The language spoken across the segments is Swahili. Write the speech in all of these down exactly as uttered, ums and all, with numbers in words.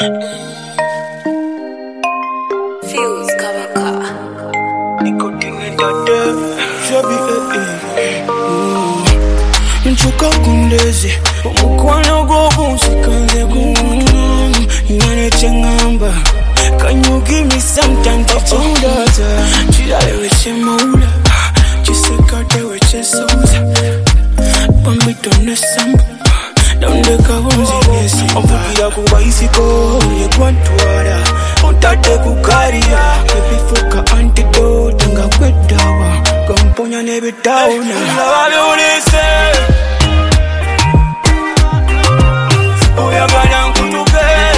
Fuse cover car. Nchuka kundeze umukwano gwogunsikanze gungungu nyane chengamba. Can you give me some time to hold us? Chidale weche maula chisekate weche souza pambito nesamba naundeka bunzinesi amvugira kuba isiko yekwantwara ontate kukaria ebifuka antidote nga kwedawa gamponya nebitawuna abalulise oyagala nkutuke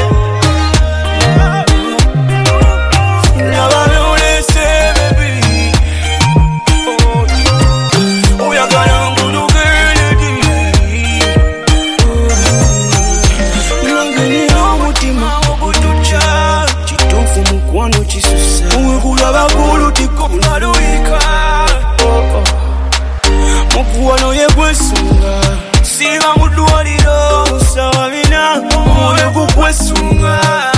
mukuwano yegwesunga siba mudwaliro usabina mule kukwesunga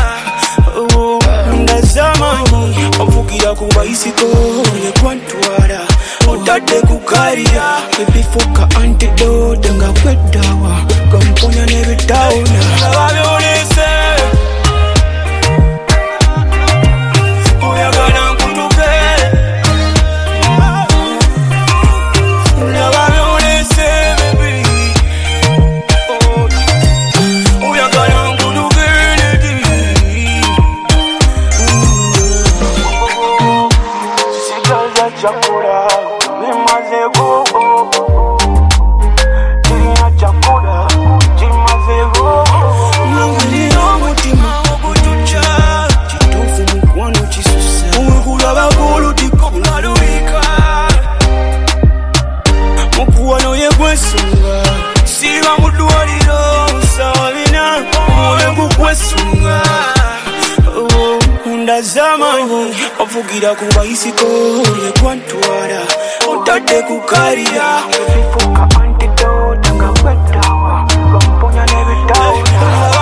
ndazamanyi amvugira kuba isiko yekwantwara otadde kukaria ebifuka antidote nga kwedawa gamponya nebitawuna ababyolese chakula bimaze go China chakula chimaze go Nangiri omutima ogutucha chitufu mukwano chisusa Umukula bakulu tikonaluika Mukuwano yegwesunga siba mudwaliro usabina mule kukwesunga ndazamanyi avugira kuba isiko yekwantwara otadde kukaria ebifuka antidote nga kwedawa gamponya nebitawuna